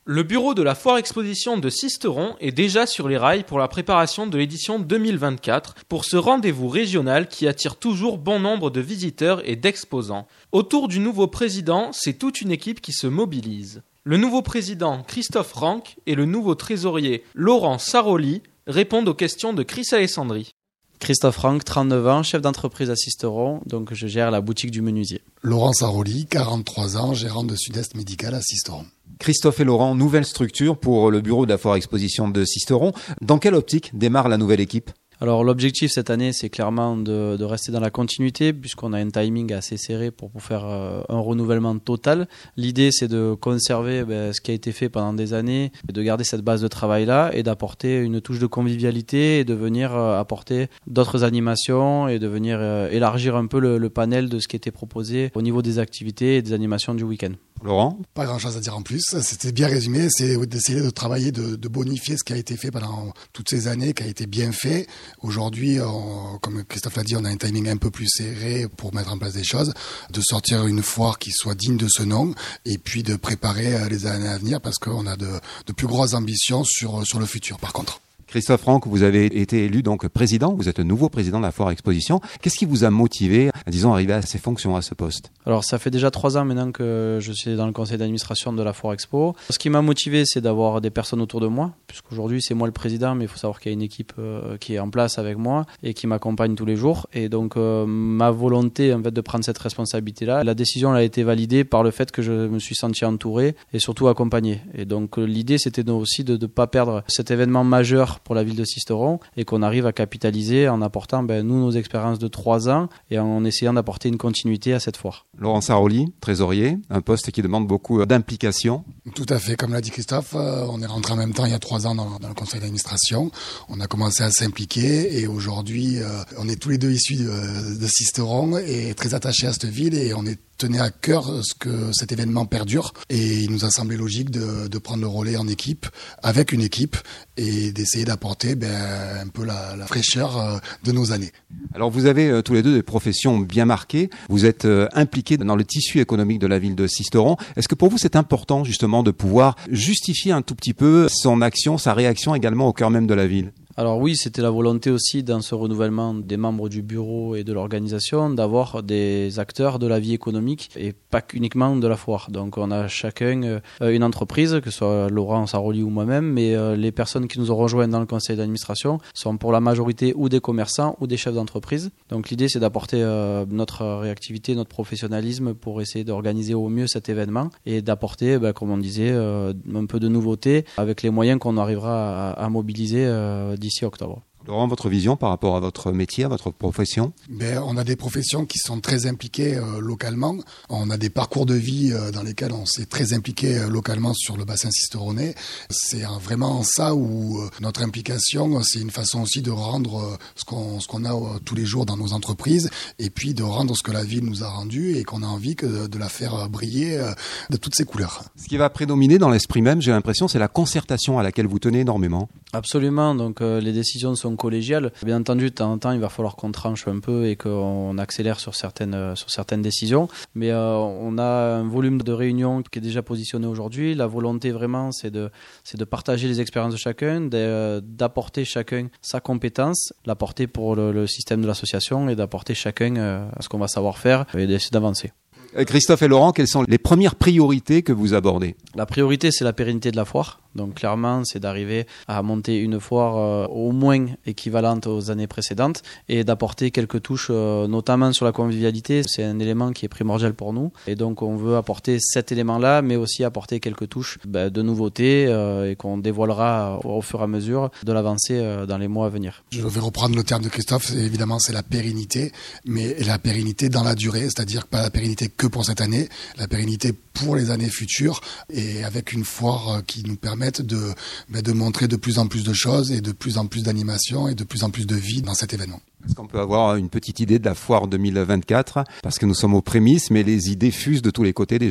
Le bureau de la Foire Exposition de Sisteron est déjà sur les rails pour la préparation de l'édition 2024 pour ce rendez-vous régional qui attire toujours bon nombre de visiteurs et d'exposants. Autour du nouveau président, c'est toute une équipe qui se mobilise. Le nouveau président Christophe Rank et le nouveau trésorier Laurent Saroli répondent aux questions de Chris Alessandri. Christophe Rank, 39 ans, chef d'entreprise à Sisteron, donc je gère la boutique du menuisier. Laurent Saroli, 43 ans, gérant de Sud-Est Médical à Sisteron. Christophe et Laurent, nouvelle structure pour le bureau de la Foire Exposition de Sisteron. Dans quelle optique démarre la nouvelle équipe ? Alors l'objectif cette année, c'est clairement de rester dans la continuité puisqu'on a un timing assez serré pour faire un renouvellement total. L'idée, c'est de conserver ce qui a été fait pendant des années, de garder cette base de travail-là et d'apporter une touche de convivialité et de venir apporter d'autres animations et de venir élargir un peu le panel de ce qui était proposé au niveau des activités et des animations du week-end. Laurent ? Pas grand-chose à dire en plus. C'était bien résumé. C'est d'essayer de travailler, de bonifier ce qui a été fait pendant toutes ces années, qui a été bien fait. Aujourd'hui, comme Christophe l'a dit, on a un timing un peu plus serré pour mettre en place des choses, de sortir une foire qui soit digne de ce nom et puis de préparer les années à venir parce qu'on a de plus grosses ambitions sur le futur par contre. Christophe Rank, vous avez été élu donc président, vous êtes le nouveau président de la Foire Exposition. Qu'est-ce qui vous a motivé, disons, à arriver à ces fonctions, à ce poste ? Alors ça fait déjà 3 ans maintenant que je suis dans le conseil d'administration de la Foire Expo. Ce qui m'a motivé, c'est d'avoir des personnes autour de moi, puisqu'aujourd'hui c'est moi le président, mais il faut savoir qu'il y a une équipe qui est en place avec moi et qui m'accompagne tous les jours. Et donc ma volonté en fait de prendre cette responsabilité-là, la décision elle a été validée par le fait que je me suis senti entouré et surtout accompagné. Et donc l'idée c'était aussi de ne pas perdre cet événement majeur pour la ville de Sisteron et qu'on arrive à capitaliser en apportant nous nos expériences de 3 ans et en essayant d'apporter une continuité à cette foire. Laurent Saroli, trésorier, un poste qui demande beaucoup d'implication. Tout à fait, comme l'a dit Christophe, on est rentré en même temps il y a 3 ans dans le conseil d'administration. On a commencé à s'impliquer et aujourd'hui on est tous les deux issus de Sisteron et très attachés à cette ville et on est tenait à cœur que cet événement perdure et il nous a semblé logique de prendre le relais en équipe, avec une équipe et d'essayer d'apporter un peu la fraîcheur de nos années. Alors vous avez tous les deux des professions bien marquées, vous êtes impliqués dans le tissu économique de la ville de Sisteron. Est-ce que pour vous c'est important justement de pouvoir justifier un tout petit peu son action, sa réaction également au cœur même de la ville ? Alors oui, c'était la volonté aussi dans ce renouvellement des membres du bureau et de l'organisation d'avoir des acteurs de la vie économique et pas uniquement de la foire. Donc on a chacun une entreprise, que ce soit Laurent Saroli ou moi-même, mais les personnes qui nous ont rejoints dans le conseil d'administration sont pour la majorité ou des commerçants ou des chefs d'entreprise. Donc l'idée c'est d'apporter notre réactivité, notre professionnalisme pour essayer d'organiser au mieux cet événement et d'apporter, comme on disait, un peu de nouveauté avec les moyens qu'on arrivera à mobiliser d'ici octobre. Laurent, votre vision par rapport à votre métier, à votre profession ? On a des professions qui sont très impliquées localement. On a des parcours de vie dans lesquels on s'est très impliqué localement sur le bassin sisteronnais. C'est vraiment ça où notre implication, c'est une façon aussi de rendre ce qu'on a tous les jours dans nos entreprises et puis de rendre ce que la ville nous a rendu et qu'on a envie de la faire briller de toutes ses couleurs. Ce qui va prédominer dans l'esprit même, j'ai l'impression, c'est la concertation à laquelle vous tenez énormément. Absolument, donc les décisions sont collégiales. Bien entendu, de temps en temps, il va falloir qu'on tranche un peu et qu'on accélère sur certaines décisions. Mais on a un volume de réunions qui est déjà positionné aujourd'hui. La volonté vraiment, c'est de partager les expériences de chacun, d'apporter chacun sa compétence, l'apporter pour le système de l'association et d'apporter chacun ce qu'on va savoir faire et d'essayer d'avancer. Christophe et Laurent, quelles sont les premières priorités que vous abordez ? La priorité, c'est la pérennité de la foire. Donc clairement, c'est d'arriver à monter une foire au moins équivalente aux années précédentes et d'apporter quelques touches, notamment sur la convivialité. C'est un élément qui est primordial pour nous. Et donc on veut apporter cet élément-là, mais aussi apporter quelques touches de nouveautés et qu'on dévoilera au fur et à mesure de l'avancée dans les mois à venir. Je vais reprendre le terme de Christophe, évidemment c'est la pérennité, mais la pérennité dans la durée, c'est-à-dire pas la pérennité que pour cette année, la pérennité pour les années futures et avec une foire qui nous permette de montrer de plus en plus de choses et de plus en plus d'animations et de plus en plus de vie dans cet événement. Est-ce qu'on peut avoir une petite idée de la foire 2024 ? Parce que nous sommes aux prémices, mais les idées fusent de tous les côtés déjà.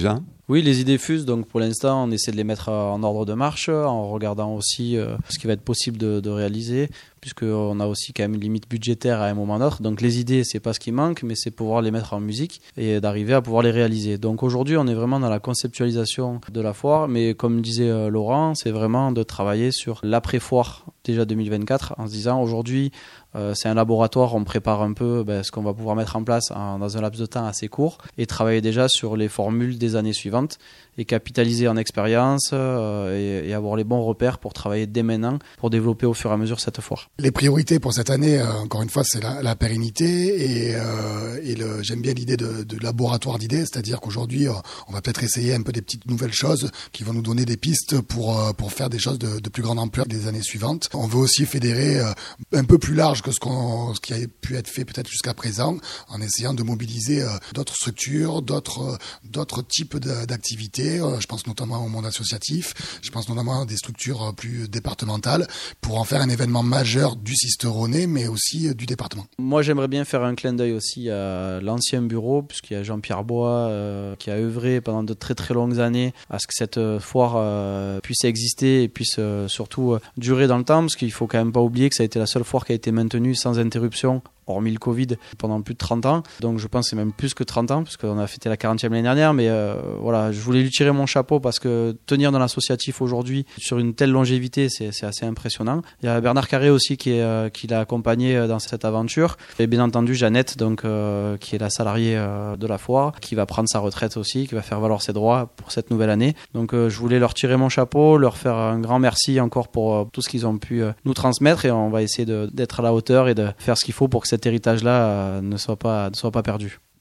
Oui, les idées fusent, donc pour l'instant on essaie de les mettre en ordre de marche en regardant aussi ce qui va être possible de réaliser, puisqu'on a aussi quand même une limite budgétaire à un moment ou à un autre. Donc les idées, c'est pas ce qui manque, mais c'est pouvoir les mettre en musique et d'arriver à pouvoir les réaliser. Donc aujourd'hui, on est vraiment dans la conceptualisation de la foire, mais comme disait Laurent, c'est vraiment de travailler sur l'après-foire déjà 2024 en se disant aujourd'hui, c'est un laboratoire, on prépare un peu ce qu'on va pouvoir mettre en place dans un laps de temps assez court et travailler déjà sur les formules des années suivantes et capitaliser en expérience et avoir les bons repères pour travailler dès maintenant pour développer au fur et à mesure cette foire. Les priorités pour cette année, encore une fois, c'est la pérennité et j'aime bien l'idée de laboratoire d'idées, c'est-à-dire qu'aujourd'hui, on va peut-être essayer un peu des petites nouvelles choses qui vont nous donner des pistes pour faire des choses de plus grande ampleur des années suivantes. On veut aussi fédérer un peu plus large que ce qui a pu être fait peut-être jusqu'à présent, en essayant de mobiliser d'autres structures, d'autres types d'activités. Je pense notamment au monde associatif, je pense notamment à des structures plus départementales pour en faire un événement majeur du Sisteronais, mais aussi du département. Moi, j'aimerais bien faire un clin d'œil aussi à l'ancien bureau, puisqu'il y a Jean-Pierre Bois qui a œuvré pendant de très très longues années à ce que cette foire puisse exister et puisse surtout durer dans le temps, parce qu'il faut quand même pas oublier que ça a été la seule foire qui a été maintenue sans interruption, hormis le Covid, pendant plus de 30 ans. Donc je pense que c'est même plus que 30 ans, puisqu'on a fêté la 40e l'année dernière. Mais voilà, je voulais lui tirer mon chapeau parce que tenir dans l'associatif aujourd'hui sur une telle longévité, c'est assez impressionnant. Il y a Bernard Carré aussi qui l'a accompagné dans cette aventure. Et bien entendu Jeannette, donc, qui est la salariée de la foire, qui va prendre sa retraite aussi, qui va faire valoir ses droits pour cette nouvelle année. Donc je voulais leur tirer mon chapeau, leur faire un grand merci encore pour tout ce qu'ils ont pu nous transmettre, et on va essayer d'être à la hauteur et de faire ce qu'il faut pour que cet héritage-là ne soit pas perdu.